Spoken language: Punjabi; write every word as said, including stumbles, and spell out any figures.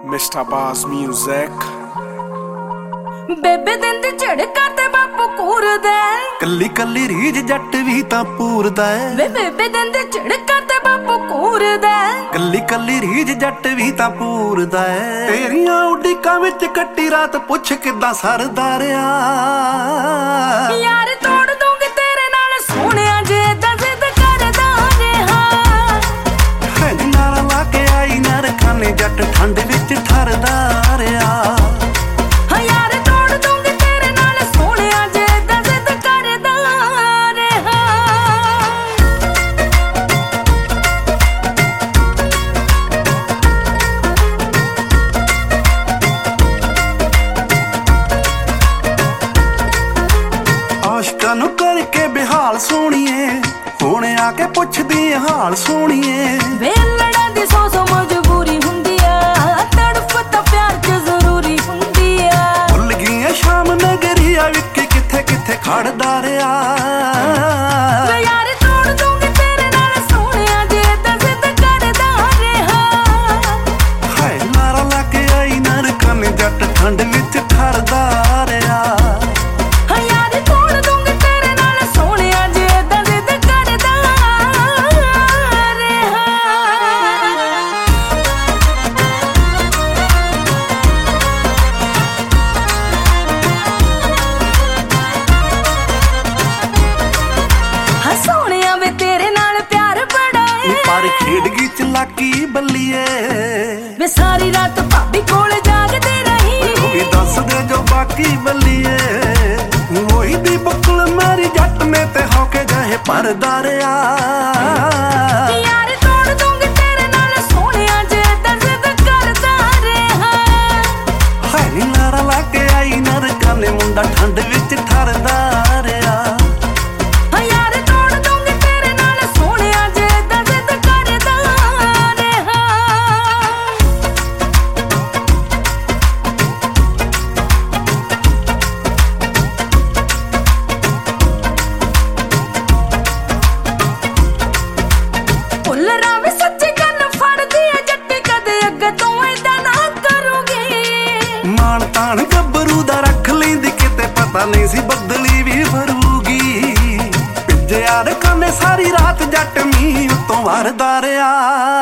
ਮਿਸਟਰ ਬਾਸ ਮਿਊਜ਼ਿਕ ਬੇਬੇ ਦਿੰਦੀ ਝੜਕਾ ਤੇ ਬਾਪੂ ਕੂਰਦਾ ਕੱਲੀ ਕੱਲੀ ਰੀਝ ਜੱਟ ਵੀ ਤਾਂ ਪੂਰਦਾ ਏ ਵੇ ਬੇਬੇ ਦਿੰਦੀ ਝੜਕਾ ਤੇ ਬਾਪੂ ਕੂਰਦਾ ਕੱਲੀ ਕੱਲੀ ਰੀਝ ਜੱਟ ਵੀ ਤਾਂ ਪੂਰਦਾ ਏ ਤੇਰੀਆਂ ਉਡੀਕਾਂ ਵਿੱਚ ਕੱਟੀ ਰਾਤ ਪੁੱਛ ਕਿੱਦਾਂ ਸਰਦਾ ਰਿਆ ਯਾਰ ਤੋੜ ਦੂੰਗੀ ਤੇਰੇ ਨਾਲ ਸੋਹਣਿਆ ਜੇ ਏਦਾਂ ਜ਼ਿੱਦ ਕਰਦਾ ਰਿਹਾ ਹੈ ਨਾਲ ਲਾ ਕੇ ਆਈ ਨਰਖਾਨੇ ਜੱਟ ਠੰਡ ਵਿੱਚ ਠਰਦਾ ਰਿਆ ਆਸ਼ਕਾਂ ਨੂੰ ਕਰਕੇ ਬਿਹਾਲ ਸੋਣੀਏ ਹੁਣ ਆ ਕੇ ਪੁੱਛਦੀ ਹਾਲ ਸੋਣੀਏ ਵੇ ਲੜਾਂ ਦੀ ਸੌ ਸੌ ਮਜਬੂਰੀ ਹੁੰਦੀ ਆ ਤੜਫ ਤਾਂ ਪਿਆਰ ਚ ਜ਼ਰੂਰੀ ਹੁੰਦੀ ਆ ਭੁੱਲ ਗਈਆਂ ਸ਼ਾਮ ਨਗਰੀਆ ਵਿੱਕੀ ਕਿੱਥੇ ਕਿੱਥੇ ਖੜਦਾ ਰਿਆ ਵੇ ਯਾਰ ਤੋੜ ਦੂੰਗੀ ਤੇਰੇ ਨਾਲ ਸੋਹਣਿਆ ਜੇ ਏਦਾਂ ਜ਼ਿੱਦ ਕਰਦਾ ਰਿਹਾ ਹਾਏ ਨਾਰਾ ਲਾ ਕੇ ਆਈ ਨਰਖਾਨੇ ਜੱਟ ਠੰਡ ਵਿੱਚ ਠਰਦਾ ਰਿਆ ਪਰ ਖੇਡ ਗਈ ਚਲਾਕੀ ਬੱਲੀਏ ਵੇ ਸਾਰੀ ਰਾਤ ਭਾਬੀ ਕੋਲ ਜਾਗਦੀ ਰਹੀ ਉਹ ਵੀ ਦੱਸ ਦੇ ਜੋ ਬਾਕੀ ਬੱਲੀਏ ਉਹੀ ਦੀ ਬੁੱਕਲ ਮੇਰੀ ਜੱਟ ਨੇ ਤੇ ਹੋ ਕੇ ਜਾਏ ਪਰਦਾ ਰਿਆ ਯਾਰ ਤੋੜ ਦੂੰਗੀ ਤੇਰੇ ਨਾਲ ਸੋਹਣਿਆ ਜੇ ਏਦਾਂ ਜ਼ਿੱਦ ਕਰਦਾ ਰਿਹਾ ਹਾਏ ਨੀ ਨਾਰਾ ਲਾ ਕੇ ਆਈ ਨਰਕਾਨੇ ਮੁੰਡਾ ਠੰਡ ਵਿੱਚ ਠਰਦਾ ਰਿਆ ਮਾਣ ਤਾਣ ਗੱਭਰੂ ਦਾ ਰੱਖ ਲੈਂਦੀ ਕਿਤੇ ਪਤਾ ਨਹੀਂ ਸੀ ਬਦਲੀ ਵੀ ਫਰੂਗੀ ਪਿੱਜਿਆ ਰਕਾਨੇ ਸਾਰੀ ਰਾਤ ਜੱਟ ਮੀਂਹ ਉੱਤੋਂ ਵਰਦਾ ਰਿਆ